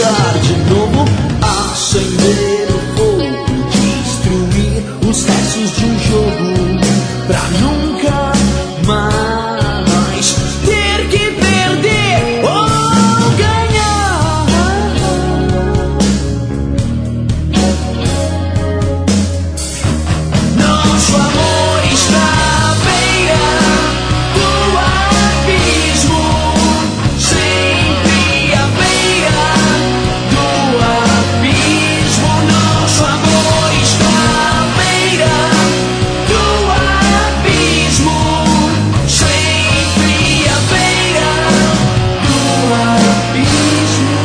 começar de novo, acender o fogo, destruir os restos de um jogo, pra nunca mais ter que perder ou ganhar. Nosso amor está à beira do abismo, sempre à beira do abismo. Nosso amor está à beira do abismo, sempre à beira do abismo.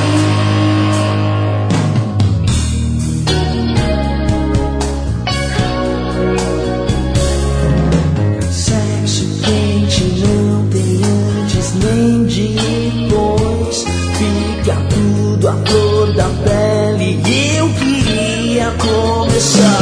Sexo quente não tem antes nem depois, fica tudo à flor da pele e eu queria começar